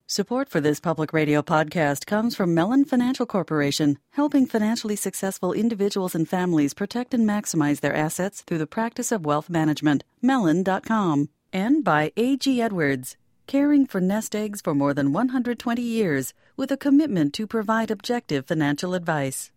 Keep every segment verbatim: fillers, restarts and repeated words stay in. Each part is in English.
Support for this public radio podcast comes from Mellon Financial Corporation, helping financially successful individuals and families protect and maximize their assets through the practice of wealth management. Mellon dot com. And by A G Edwards, caring for nest eggs for more than one hundred twenty years with a commitment to provide objective financial advice.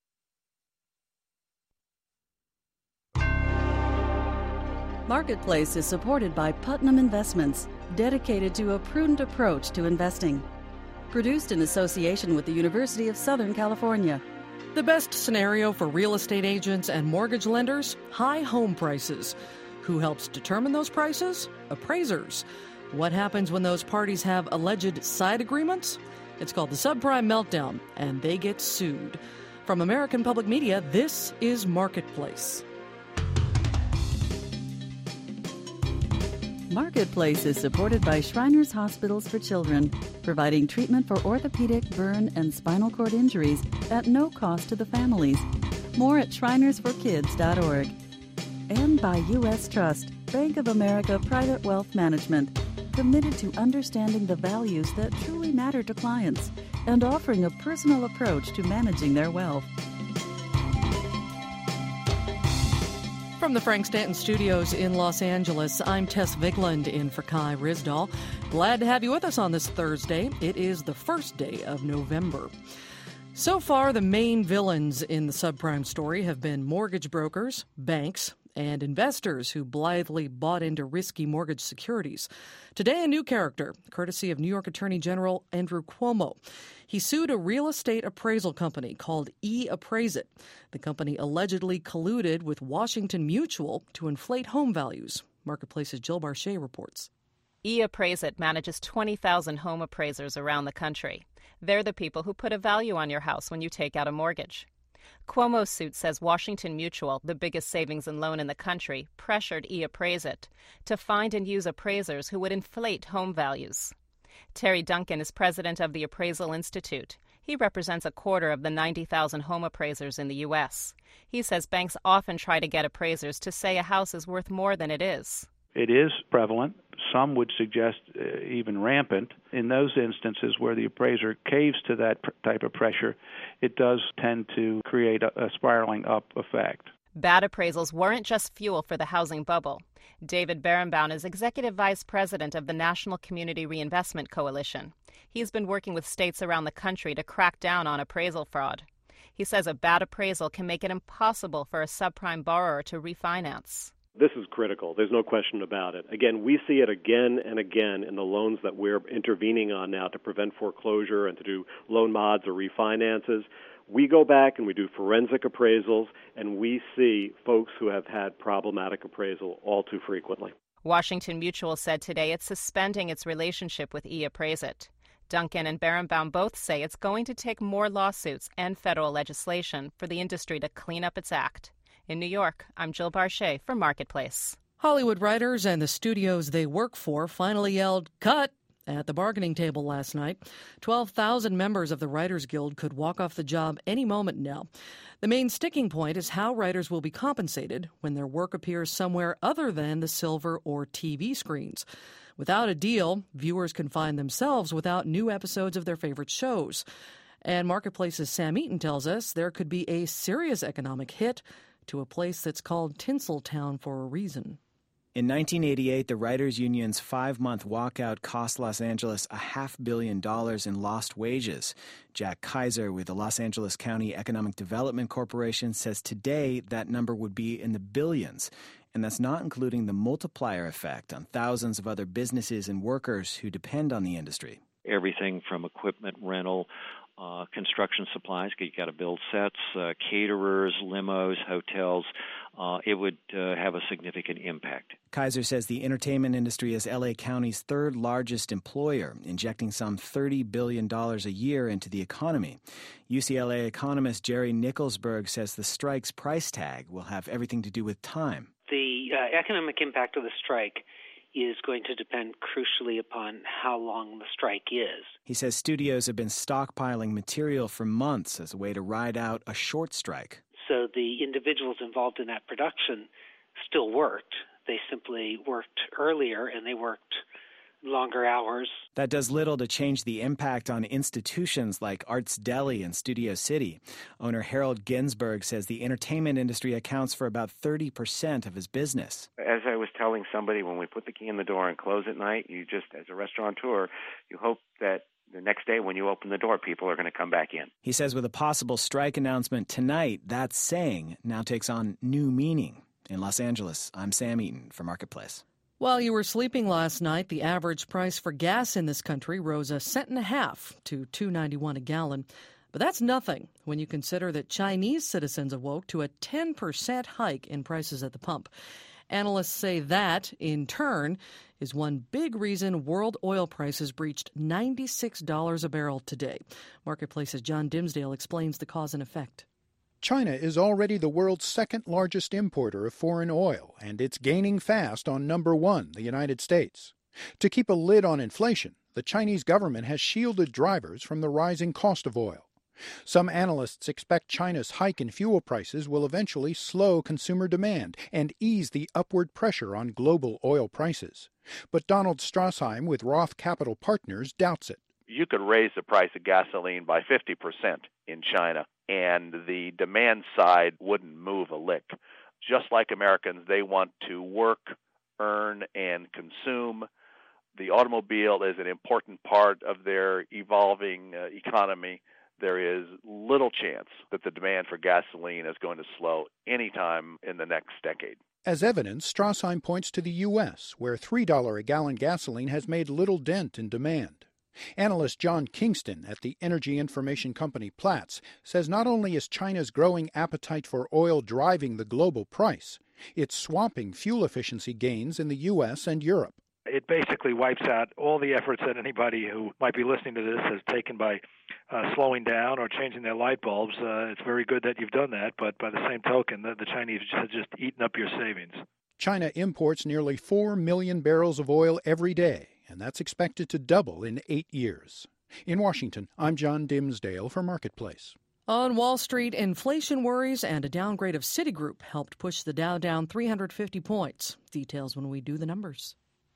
Marketplace is supported by Putnam Investments, dedicated to a prudent approach to investing. Produced in association with the University of Southern California. The best scenario for real estate agents and mortgage lenders? High home prices. Who helps determine those prices? Appraisers. What happens when those parties have alleged side agreements? It's called the subprime meltdown, and they get sued. From American Public Media, this is Marketplace. Marketplace is supported by Shriners Hospitals for Children, providing treatment for orthopedic, burn, and spinal cord injuries at no cost to the families. More at shriners for kids dot org. And by U S Trust, Bank of America Private Wealth Management, committed to understanding the values that truly matter to clients and offering a personal approach to managing their wealth. From the Frank Stanton Studios in Los Angeles, I'm Tess Vigland in for Kai Risdahl. Glad to have you with us on this Thursday. It is the first day of November. So far, the main villains in the subprime story have been mortgage brokers, banks, and investors who blithely bought into risky mortgage securities. Today, a new character, courtesy of New York Attorney General Andrew Cuomo. He sued a real estate appraisal company called eAppraise It. The company allegedly colluded with Washington Mutual to inflate home values. Marketplace's Jill Barchet reports. eAppraise It manages twenty thousand home appraisers around the country. They're the people who put a value on your house when you take out a mortgage. Cuomo's suit says Washington Mutual, the biggest savings and loan in the country, pressured eAppraise It to find and use appraisers who would inflate home values. Terry Duncan is president of the Appraisal Institute. He represents a quarter of the ninety thousand home appraisers in the U S. He says banks often try to get appraisers to say a house is worth more than it is. It is prevalent. Some would suggest uh, even rampant. In those instances where the appraiser caves to that pr- type of pressure, it does tend to create a, a spiraling up effect. Bad appraisals weren't just fuel for the housing bubble. David Berenbaum is executive vice president of the National Community Reinvestment Coalition. He's been working with states around the country to crack down on appraisal fraud. He says a bad appraisal can make it impossible for a subprime borrower to refinance. This is critical. There's no question about it. Again, we see it again and again in the loans that we're intervening on now to prevent foreclosure and to do loan mods or refinances. We go back and we do forensic appraisals, and we see folks who have had problematic appraisal all too frequently. Washington Mutual said today it's suspending its relationship with eAppraise It. Duncan and Berenbaum both say it's going to take more lawsuits and federal legislation for the industry to clean up its act. In New York, I'm Jill Barchet for Marketplace. Hollywood writers and the studios they work for finally yelled, "Cut!" at the bargaining table last night. twelve thousand members of the Writers Guild could walk off the job any moment now. The main sticking point is how writers will be compensated when their work appears somewhere other than the silver or T V screens. Without a deal, viewers can find themselves without new episodes of their favorite shows. And Marketplace's Sam Eaton tells us there could be a serious economic hit to a place that's called Tinseltown for a reason. In nineteen eighty-eight, the Writers Union's five-month walkout cost Los Angeles a half billion dollars in lost wages. Jack Kaiser with the Los Angeles County Economic Development Corporation says today that number would be in the billions. And that's not including the multiplier effect on thousands of other businesses and workers who depend on the industry. Everything from equipment rental, uh, construction supplies, you got to build sets, uh, caterers, limos, hotels. Uh, it would uh, have a significant impact. Kaiser says the entertainment industry is L A County's third largest employer, injecting some thirty billion dollars a year into the economy. U C L A economist Jerry Nicholsberg says the strike's price tag will have everything to do with time. The uh, economic impact of the strike is going to depend crucially upon how long the strike is. He says studios have been stockpiling material for months as a way to ride out a short strike. So the individuals involved in that production still worked. They simply worked earlier, and they worked longer hours. That does little to change the impact on institutions like Arts Deli and Studio City. Owner Harold Ginsberg says the entertainment industry accounts for about thirty percent of his business. As I was telling somebody, when we put the key in the door and close at night, you just, as a restaurateur, you hope that the next day when you open the door, people are going to come back in. He says with a possible strike announcement tonight, that saying now takes on new meaning. In Los Angeles, I'm Sam Eaton for Marketplace. While you were sleeping last night, the average price for gas in this country rose a cent and a half to two dollars and ninety-one cents a gallon. But that's nothing when you consider that Chinese citizens awoke to a ten percent hike in prices at the pump. Analysts say that, in turn, is one big reason world oil prices breached ninety-six dollars a barrel today. Marketplace's John Dimsdale explains the cause and effect. China is already the world's second largest importer of foreign oil, and it's gaining fast on number one, the United States. To keep a lid on inflation, the Chinese government has shielded drivers from the rising cost of oil. Some analysts expect China's hike in fuel prices will eventually slow consumer demand and ease the upward pressure on global oil prices. But Donald Strassheim with Roth Capital Partners doubts it. You could raise the price of gasoline by fifty percent in China, and the demand side wouldn't move a lick. Just like Americans, they want to work, earn, and consume. The automobile is an important part of their evolving uh, economy. There is little chance that the demand for gasoline is going to slow anytime in the next decade. As evidence, Strassheim points to the U S, where three dollars a gallon gasoline has made little dent in demand. Analyst John Kingston at the energy information company Platts says not only is China's growing appetite for oil driving the global price, it's swamping fuel efficiency gains in the U S and Europe. It basically wipes out all the efforts that anybody who might be listening to this has taken by uh, slowing down or changing their light bulbs. Uh, it's very good that you've done that, but by the same token, the, the Chinese have just eaten up your savings. China imports nearly four million barrels of oil every day, and that's expected to double in eight years. In Washington, I'm John Dimsdale for Marketplace. On Wall Street, inflation worries and a downgrade of Citigroup helped push the Dow down three hundred fifty points. Details when we do the numbers.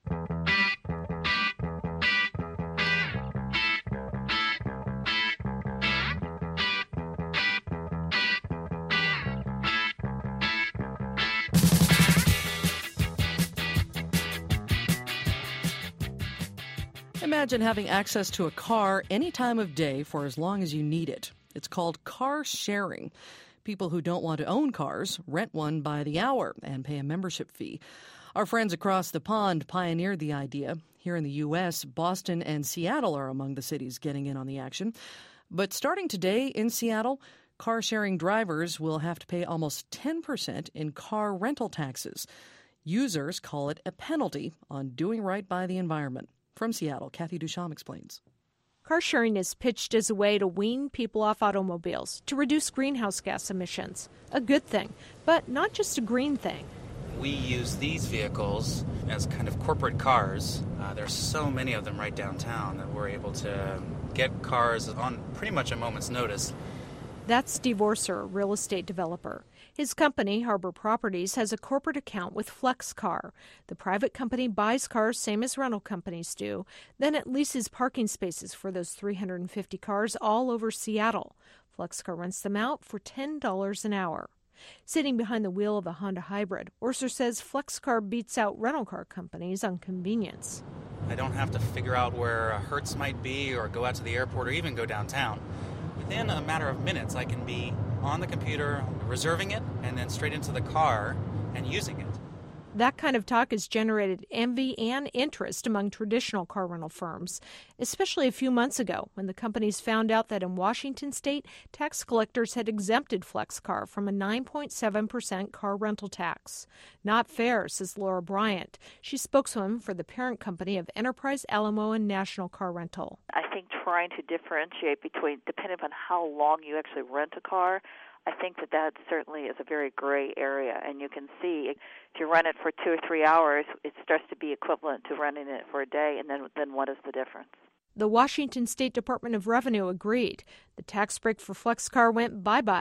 Imagine having access to a car any time of day for as long as you need it. It's called car sharing. People who don't want to own cars rent one by the hour and pay a membership fee. Our friends across the pond pioneered the idea. Here in the U S, Boston and Seattle are among the cities getting in on the action. But starting today in Seattle, car-sharing drivers will have to pay almost ten percent in car rental taxes. Users call it a penalty on doing right by the environment. From Seattle, Kathy Duchamp explains. Car sharing is pitched as a way to wean people off automobiles, to reduce greenhouse gas emissions. A good thing, but not just a green thing. We use these vehicles as kind of corporate cars. Uh, there's so many of them right downtown that we're able to get cars on pretty much a moment's notice. That's Steve Orser, a real estate developer. His company, Harbor Properties, has a corporate account with FlexCar. The private company buys cars same as rental companies do. Then it leases parking spaces for those three hundred fifty cars all over Seattle. FlexCar rents them out for ten dollars an hour. Sitting behind the wheel of a Honda Hybrid, Orser says FlexCar beats out rental car companies on convenience. I don't have to figure out where a Hertz might be or go out to the airport or even go downtown. Within a matter of minutes, I can be on the computer, reserving it, and then straight into the car and using it. That kind of talk has generated envy and interest among traditional car rental firms, especially a few months ago when the companies found out that in Washington state, tax collectors had exempted FlexCar from a nine point seven percent car rental tax. Not fair, says Laura Bryant. She's spokeswoman for the parent company of Enterprise, Alamo, and National Car Rental. I think trying to differentiate between, depending on how long you actually rent a car, I think that that certainly is a very gray area, and you can see if you rent it for two or three hours, it starts to be equivalent to renting it for a day, and then then what is the difference? The Washington State Department of Revenue agreed. The tax break for FlexCar went bye-bye.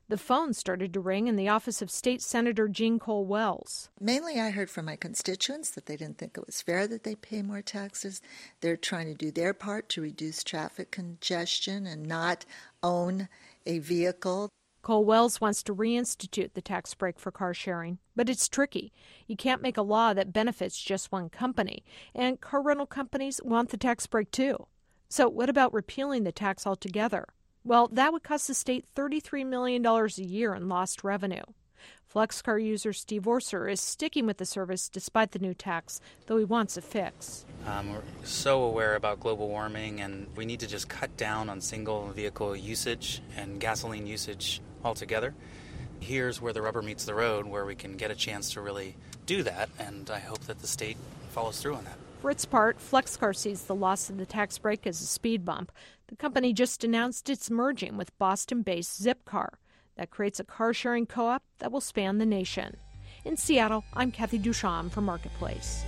The phone started to ring in the office of State Senator Jean Cole Wells. Mainly I heard from my constituents that they didn't think it was fair that they pay more taxes. They're trying to do their part to reduce traffic congestion and not own a vehicle. Cole Wells wants to reinstitute the tax break for car sharing, but it's tricky. You can't make a law that benefits just one company, and car rental companies want the tax break too. So what about repealing the tax altogether? Well, that would cost the state thirty-three million dollars a year in lost revenue. FlexCar user Steve Orser is sticking with the service despite the new tax, though he wants a fix. Um, we're so aware about global warming, and we need to just cut down on single vehicle usage and gasoline usage altogether. Here's where the rubber meets the road, where we can get a chance to really do that, and I hope that the state follows through on that. For its part, FlexCar sees the loss of the tax break as a speed bump. The company just announced it's merging with Boston-based Zipcar. That creates a car-sharing co-op that will span the nation. In Seattle, I'm Kathy Duchamp for Marketplace.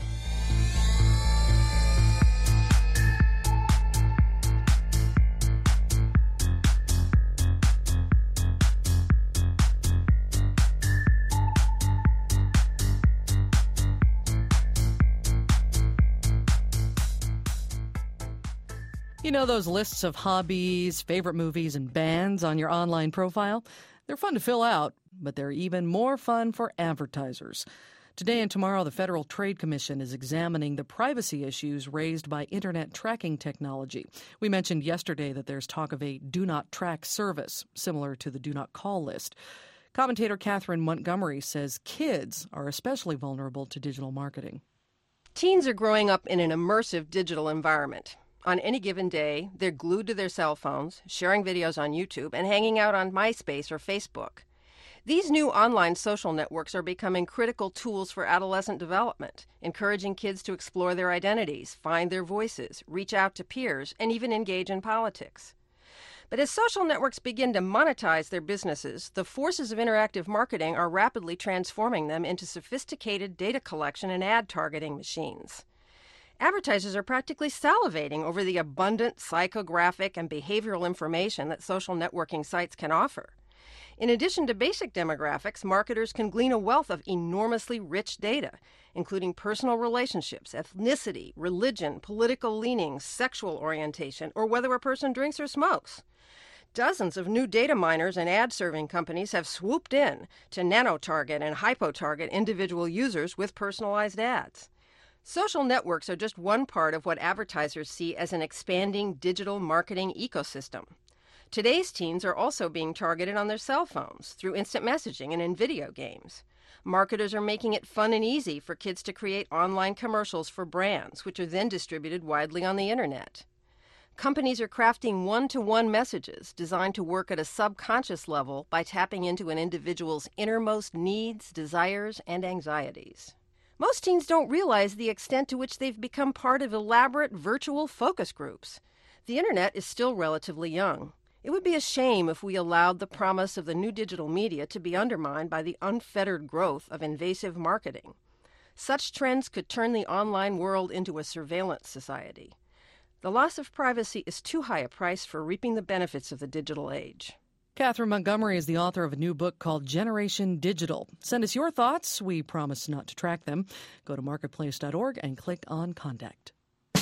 You know those lists of hobbies, favorite movies, and bands on your online profile? They're fun to fill out, but they're even more fun for advertisers. Today and tomorrow, the Federal Trade Commission is examining the privacy issues raised by Internet tracking technology. We mentioned yesterday that there's talk of a do not track service, similar to the do not call list. Commentator Catherine Montgomery says kids are especially vulnerable to digital marketing. Teens are growing up in an immersive digital environment. On any given day, they're glued to their cell phones, sharing videos on YouTube, and hanging out on MySpace or Facebook. These new online social networks are becoming critical tools for adolescent development, encouraging kids to explore their identities, find their voices, reach out to peers, and even engage in politics. But as social networks begin to monetize their businesses, the forces of interactive marketing are rapidly transforming them into sophisticated data collection and ad targeting machines. Advertisers are practically salivating over the abundant psychographic and behavioral information that social networking sites can offer. In addition to basic demographics, marketers can glean a wealth of enormously rich data, including personal relationships, ethnicity, religion, political leanings, sexual orientation, or whether a person drinks or smokes. Dozens of new data miners and ad-serving companies have swooped in to nano-target and hypo-target individual users with personalized ads. Social networks are just one part of what advertisers see as an expanding digital marketing ecosystem. Today's teens are also being targeted on their cell phones through instant messaging and in video games. Marketers are making it fun and easy for kids to create online commercials for brands, which are then distributed widely on the internet. Companies are crafting one-to-one messages designed to work at a subconscious level by tapping into an individual's innermost needs, desires, and anxieties. Most teens don't realize the extent to which they've become part of elaborate virtual focus groups. The internet is still relatively young. It would be a shame if we allowed the promise of the new digital media to be undermined by the unfettered growth of invasive marketing. Such trends could turn the online world into a surveillance society. The loss of privacy is too high a price for reaping the benefits of the digital age. Catherine Montgomery is the author of a new book called Generation Digital. Send us your thoughts. We promise not to track them. Go to marketplace dot org and click on Contact.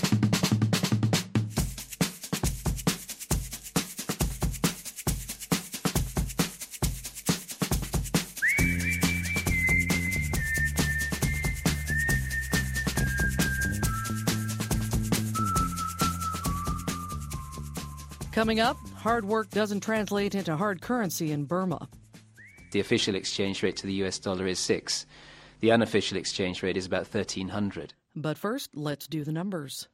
Coming up, hard work doesn't translate into hard currency in Burma. The official exchange rate to the U S dollar is six. The unofficial exchange rate is about thirteen hundred. But first, let's do the numbers.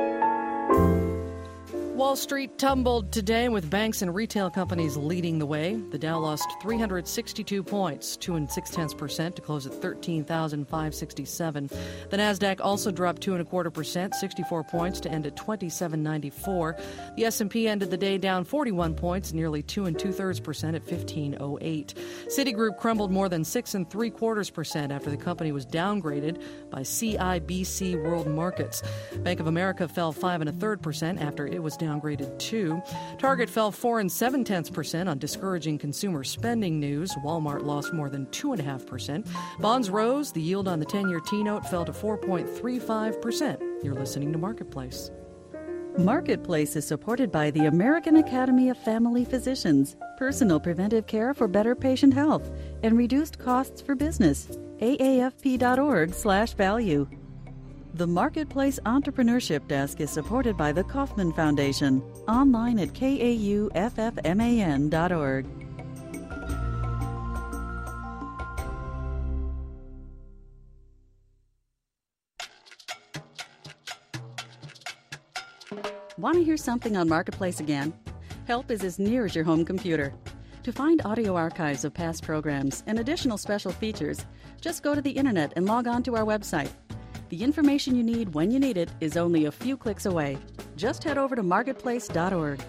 Wall Street tumbled today with banks and retail companies leading the way. The Dow lost three hundred sixty-two points, two and six tenths percent, to close at thirteen thousand five hundred sixty-seven. The Nasdaq also dropped two and a quarter percent, sixty-four points, to end at twenty-seven ninety-four. The S and P ended the day down forty-one points, nearly two and two thirds percent, at fifteen oh eight. Citigroup crumbled more than six and three quarters percent after the company was downgraded by C I B C World Markets. Bank of America fell five and a third percent after it was down downgraded two. Target fell four and seven tenths percent on discouraging consumer spending news. Walmart lost more than two and a half percent. Bonds rose. The yield on the ten-year T-note fell to four point three five percent. You're listening to Marketplace. Marketplace is supported by the American Academy of Family Physicians, personal preventive care for better patient health, and reduced costs for business. A A F P dot org slash value. The Marketplace Entrepreneurship Desk is supported by the Kauffman Foundation, online at K A U F F M A N dot org. Want to hear something on Marketplace again? Help is as near as your home computer. To find audio archives of past programs and additional special features, just go to the internet and log on to our website. The information you need when you need it is only a few clicks away. Just head over to marketplace dot org.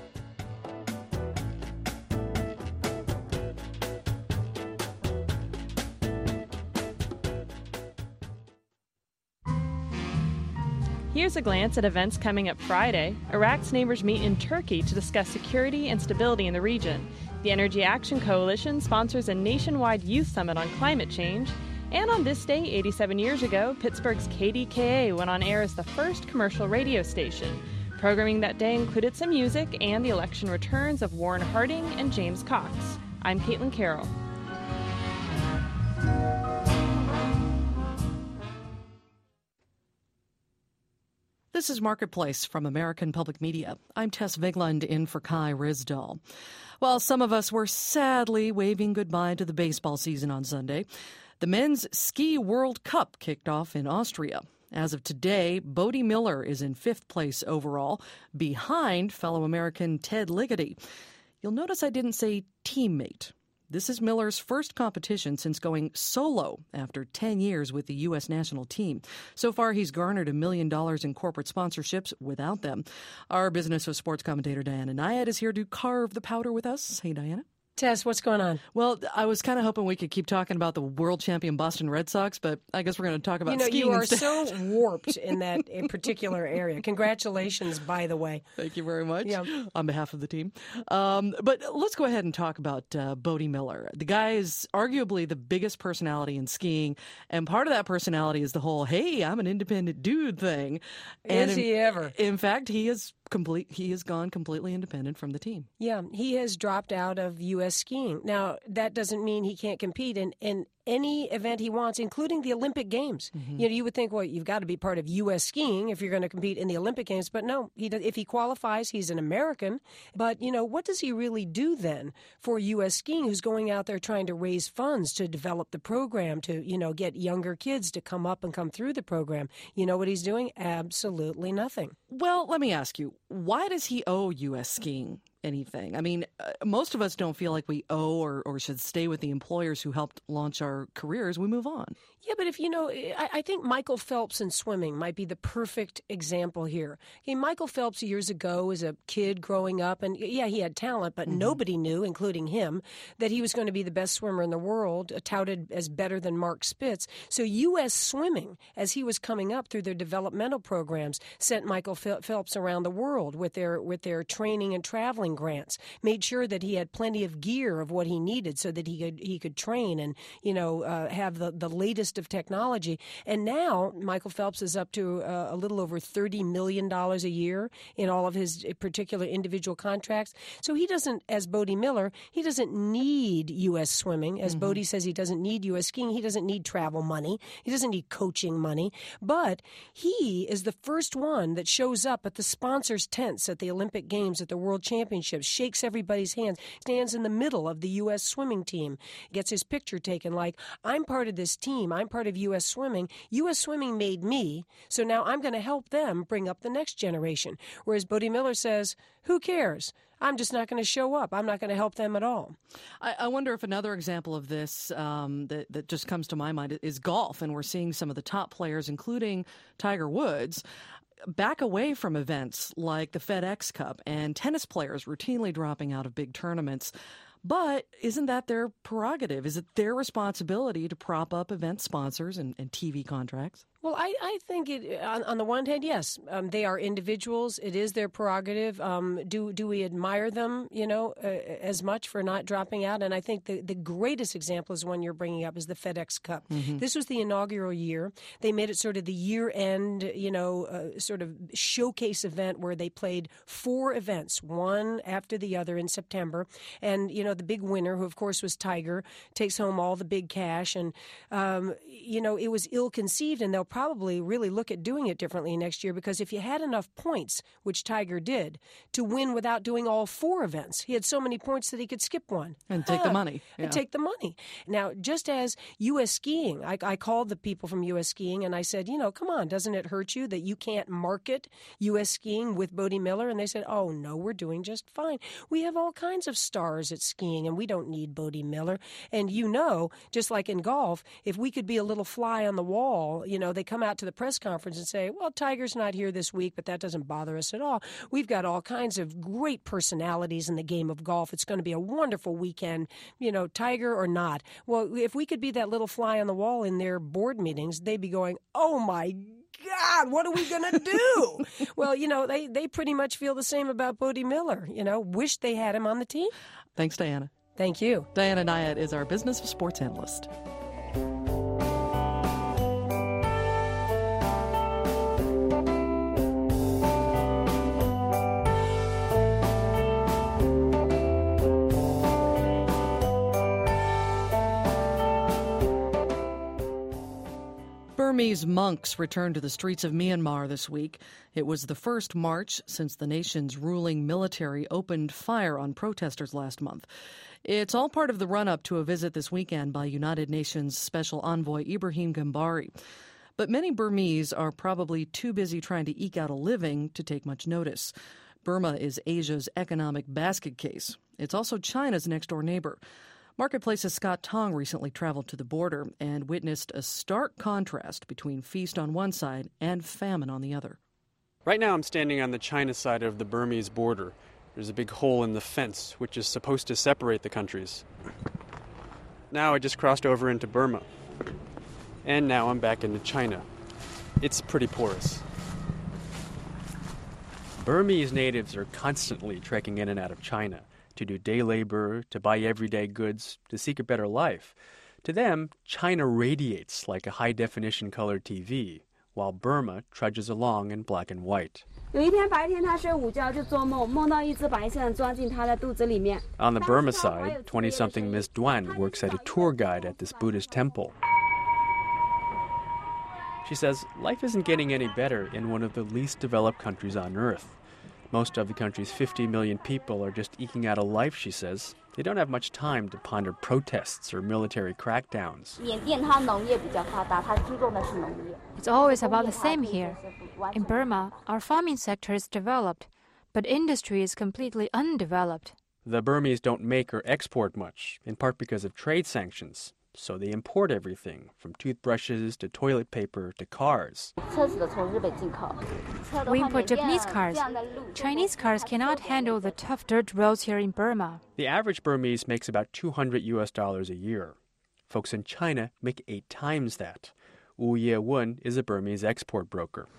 Here's a glance at events coming up Friday. Iraq's neighbors meet in Turkey to discuss security and stability in the region. The Energy Action Coalition sponsors a nationwide youth summit on climate change. And on this day, eighty-seven years ago, Pittsburgh's K D K A went on air as the first commercial radio station. Programming that day included some music and the election returns of Warren Harding and James Cox. I'm Caitlin Carroll. This is Marketplace from American Public Media. I'm Tess Vigeland in for Kai Risdahl. While some of us were sadly waving goodbye to the baseball season on Sunday, the Men's Ski World Cup kicked off in Austria. As of today, Bode Miller is in fifth place overall, behind fellow American Ted Ligety. You'll notice I didn't say teammate. This is Miller's first competition since going solo after ten years with the U S national team. So far, he's garnered a million dollars in corporate sponsorships without them. Our business of sports commentator Diana Nyad is here to carve the powder with us. Hey, Diana. Tess, what's going on? Well, I was kind of hoping we could keep talking about the world champion Boston Red Sox, but I guess we're going to talk about you know, skiing You are instead. so warped in that in particular area. Congratulations, by the way. Thank you very much yeah. on behalf of the team. Um, but let's go ahead and talk about uh, Bode Miller. The guy is arguably the biggest personality in skiing, and part of that personality is the whole, hey, I'm an independent dude thing. And is in, he ever? In fact, he is complete. He has gone completely independent from the team. Yeah, he has dropped out of U S skiing. Now, that doesn't mean he can't compete in, in any event he wants, including the Olympic Games. Mm-hmm. You know, you would think, well, you've got to be part of U S skiing if you're going to compete in the Olympic Games. But no, he does, if he qualifies, he's an American. But, you know, what does he really do then for U S skiing, who's going out there trying to raise funds to develop the program, to, you know, get younger kids to come up and come through the program? You know what he's doing? Absolutely nothing. Well, let me ask you, why does he owe U S skiing anything? I mean, uh, most of us don't feel like we owe or, or should stay with the employers who helped launch our careers. We move on. Yeah, but if you know, I, I think Michael Phelps in swimming might be the perfect example here. Okay, Michael Phelps years ago as a kid growing up, and yeah, he had talent, but mm-hmm. nobody knew, including him, that he was going to be the best swimmer in the world, touted as better than Mark Spitz. So U S Swimming, as he was coming up through their developmental programs, sent Michael Phelps around the world with their with their training and traveling grants, made sure that he had plenty of gear of what he needed so that he could he could train and, you know, uh, have the, the latest of technology. And now Michael Phelps is up to uh, a little over thirty million dollars a year in all of his particular individual contracts. So he doesn't, as Bode Miller, he doesn't need U S Swimming. As mm-hmm. Bode says, he doesn't need U S Skiing. He doesn't need travel money. He doesn't need coaching money. But he is the first one that shows up at the sponsors' tents at the Olympic Games, at the World Championships, shakes everybody's hands, stands in the middle of the U S Swimming team, gets his picture taken like, I'm part of this team. I'm part of U S Swimming. U S Swimming made me, so now I'm going to help them bring up the next generation. Whereas Bode Miller says, who cares? I'm just not going to show up. I'm not going to help them at all. I, I wonder if another example of this um, that, that just comes to my mind is golf. And we're seeing some of the top players, including Tiger Woods, back away from events like the FedEx Cup, and tennis players routinely dropping out of big tournaments. But isn't that their prerogative? Is it their responsibility to prop up event sponsors and, and T V contracts? Well, Well, I, I think it, on, on the one hand, yes, um, they are individuals. It is their prerogative. Um, do do we admire them, you know, uh, as much for not dropping out? And I think the, the greatest example is one you're bringing up is the FedEx Cup. Mm-hmm. This was the inaugural year. They made it sort of the year-end, you know, uh, sort of showcase event where they played four events, one after the other in September. And, you know, the big winner, who of course was Tiger, takes home all the big cash. And, um, you know, it was ill-conceived, and they'll probably really look at doing it differently next year, because if you had enough points, which Tiger did, to win without doing all four events, he had so many points that he could skip one. And take huh. the money. And Yeah. take the money. Now, just as U S Skiing, I, I called the people from U S Skiing and I said, you know, come on, doesn't it hurt you that you can't market U S Skiing with Bodie Miller? And they said, oh, no, we're doing just fine. We have all kinds of stars at skiing, and we don't need Bodie Miller. And you know, just like in golf, if we could be a little fly on the wall, you know, they come out to the press conference and say, well, Tiger's not here this week, but that doesn't bother us at all. We've got all kinds of great personalities in the game of golf. It's going to be a wonderful weekend, you know, Tiger or not. Well, if we could be that little fly on the wall in their board meetings, they'd be going, oh, my God, what are we going to do? Well, you know, they, they pretty much feel the same about Bodie Miller, you know, wish they had him on the team. Thanks, Diana. Thank you. Diana Nyad is our business of sports analyst. Burmese monks returned to the streets of Myanmar this week. It was the first march since the nation's ruling military opened fire on protesters last month. It's all part of the run-up to a visit this weekend by United Nations Special Envoy Ibrahim Gambari. But many Burmese are probably too busy trying to eke out a living to take much notice. Burma is Asia's economic basket case. It's also China's next-door neighbor. Marketplace's Scott Tong recently traveled to the border and witnessed a stark contrast between feast on one side and famine on the other. Right now I'm standing on the China side of the Burmese border. There's a big hole in the fence, which is supposed to separate the countries. Now I just crossed over into Burma. And now I'm back into China. It's pretty porous. Burmese natives are constantly trekking in and out of China to do day labor, to buy everyday goods, to seek a better life. To them, China radiates like a high-definition color T V, while Burma trudges along in black and white. On the Burma side, twenty-something Miss Duan works as a tour guide at this Buddhist temple. She says life isn't getting any better in one of the least developed countries on earth. Most of the country's fifty million people are just eking out a life, she says. They don't have much time to ponder protests or military crackdowns. It's always about the same here. In Burma, our farming sector is developed, but industry is completely undeveloped. The Burmese don't make or export much, in part because of trade sanctions. So they import everything, from toothbrushes to toilet paper to cars. We import Japanese cars. Chinese cars cannot handle the tough dirt roads here in Burma. The average Burmese makes about two hundred U S dollars a year. Folks in China make eight times that. Wu Ye-wen is a Burmese export broker.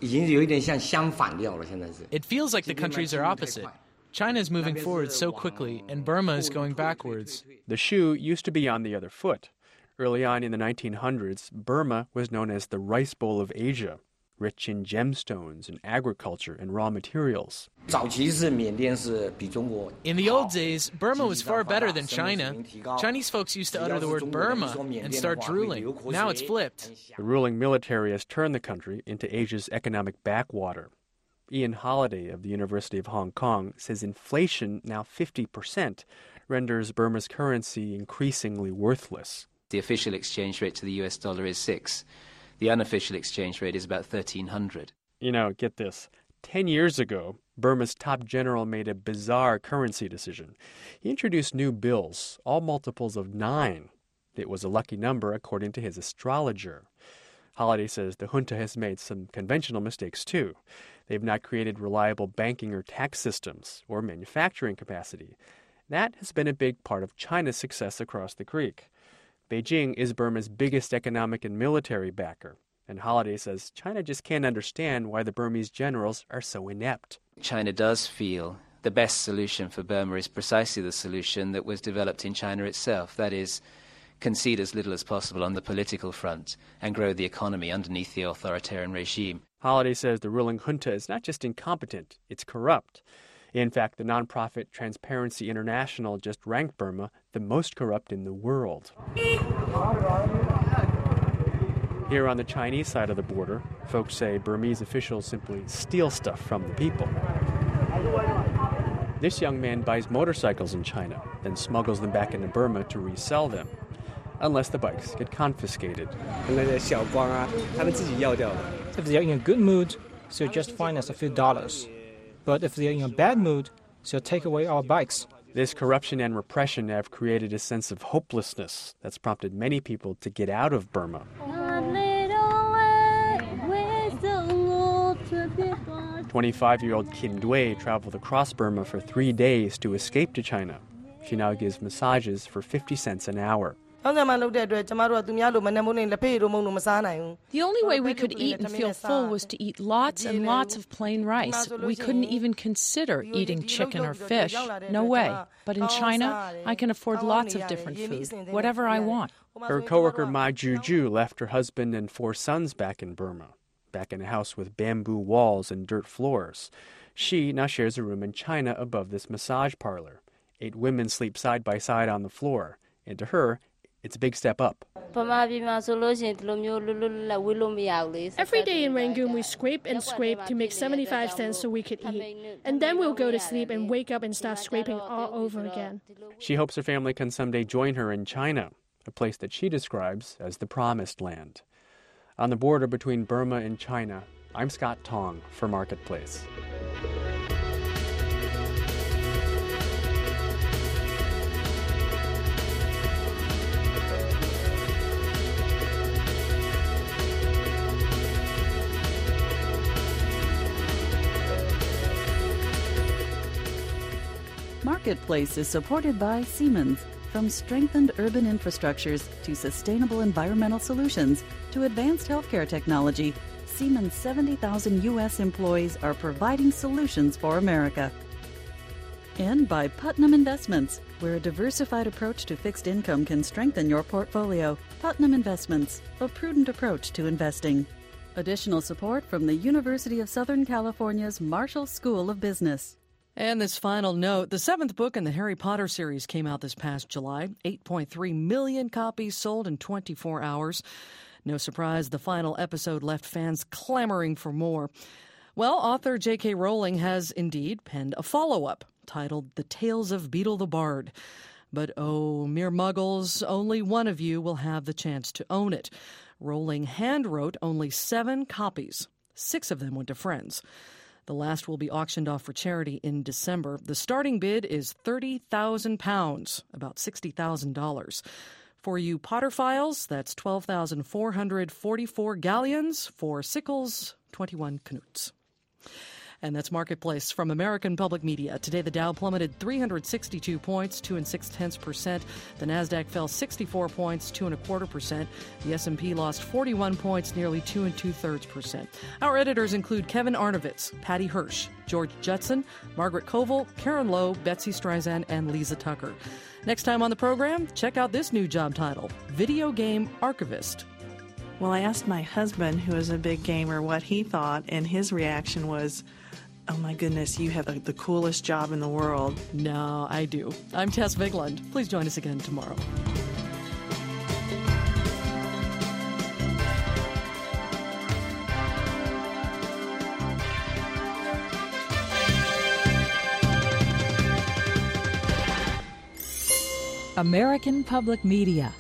It feels like the countries are opposite. China is moving forward so quickly, and Burma is going backwards. The shoe used to be on the other foot. Early on in the nineteen hundreds, Burma was known as the Rice Bowl of Asia, rich in gemstones and agriculture and raw materials. In the old days, Burma was far better than China. Chinese folks used to utter the word Burma and start drooling. Now it's flipped. The ruling military has turned the country into Asia's economic backwater. Ian Holliday of the University of Hong Kong says inflation, now fifty percent, renders Burma's currency increasingly worthless. The official exchange rate to the U S dollar is six. The unofficial exchange rate is about thirteen hundred. You know, get this. Ten years ago, Burma's top general made a bizarre currency decision. He introduced new bills, all multiples of nine. It was a lucky number, according to his astrologer. Holliday says the junta has made some conventional mistakes, too. They've not created reliable banking or tax systems or manufacturing capacity. That has been a big part of China's success across the creek. Beijing is Burma's biggest economic and military backer, And Holiday says China just can't understand why the Burmese generals are so inept. China does feel the best solution for Burma is precisely the solution that was developed in China itself. That is, concede as little as possible on the political front and grow the economy underneath the authoritarian regime. Holiday says the ruling junta is not just incompetent, it's corrupt. In fact, the nonprofit Transparency International just ranked Burma the most corrupt in the world. Here on the Chinese side of the border, folks say Burmese officials simply steal stuff from the people. This young man buys motorcycles in China, then smuggles them back into Burma to resell them, unless the bikes get confiscated. If they're in a good mood, they'll just fine us a few dollars. But if they're in a bad mood, they'll take away our bikes. This corruption and repression have created a sense of hopelessness that's prompted many people to get out of Burma. twenty-five-year-old Kim Dui traveled across Burma for three days to escape to China. She now gives massages for fifty cents an hour. The only way we could eat and feel full was to eat lots and lots of plain rice. We couldn't even consider eating chicken or fish. No way. But in China, I can afford lots of different food, whatever I want. Her coworker Ma Juju left her husband and four sons back in Burma, back in a house with bamboo walls and dirt floors. She now shares a room in China above this massage parlor. Eight women sleep side by side on the floor, and to her, it's a big step up. Every day in Rangoon, we scrape and scrape to make seventy-five cents so we could eat. And then we'll go to sleep and wake up and start scraping all over again. She hopes her family can someday join her in China, a place that she describes as the promised land. On the border between Burma and China, I'm Scott Tong for Marketplace. Marketplace is supported by Siemens. From strengthened urban infrastructures to sustainable environmental solutions to advanced healthcare technology, Siemens' seventy thousand U S employees are providing solutions for America. And by Putnam Investments, where a diversified approach to fixed income can strengthen your portfolio. Putnam Investments, a prudent approach to investing. Additional support from the University of Southern California's Marshall School of Business. And this final note, the seventh book in the Harry Potter series came out this past July. eight point three million copies sold in twenty-four hours. No surprise, the final episode left fans clamoring for more. Well, author J K. Rowling has indeed penned a follow-up titled The Tales of Beetle the Bard. But oh, mere muggles, only one of you will have the chance to own it. Rowling hand-wrote only seven copies. Six of them went to friends. The last will be auctioned off for charity in December. The starting bid is thirty thousand pounds, about sixty thousand dollars. For you Potterphiles, that's twelve thousand four hundred forty-four galleons. For Sickles, twenty-one Knuts. And that's Marketplace from American Public Media. Today, the Dow plummeted three hundred sixty-two points, two and six tenths percent. The Nasdaq fell sixty-four points, two and a quarter percent. The S and P lost forty-one points, nearly two and two thirds percent. Our editors include Kevin Arnovitz, Patty Hirsch, George Judson, Margaret Koval, Karen Lowe, Betsy Streisand, and Lisa Tucker. Next time on the program, check out this new job title: Video Game Archivist. Well, I asked my husband, who is a big gamer, what he thought, and his reaction was, oh my goodness, you have the coolest job in the world. No, I do. I'm Tess Vigland. Please join us again tomorrow. American Public Media.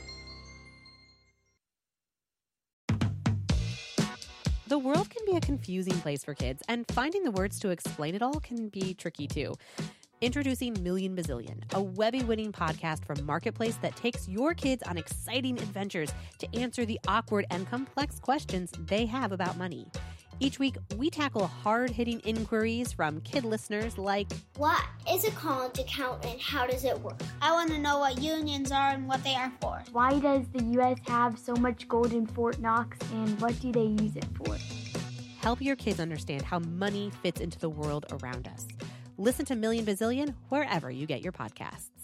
The world can be a confusing place for kids, and finding the words to explain it all can be tricky too. Introducing Million Bazillion, a Webby-winning podcast from Marketplace that takes your kids on exciting adventures to answer the awkward and complex questions they have about money. Each week, we tackle hard-hitting inquiries from kid listeners like, what is a college account and how does it work? I want to know what unions are and what they are for. Why does the U S have so much gold in Fort Knox and what do they use it for? Help your kids understand how money fits into the world around us. Listen to Million Bazillion wherever you get your podcasts.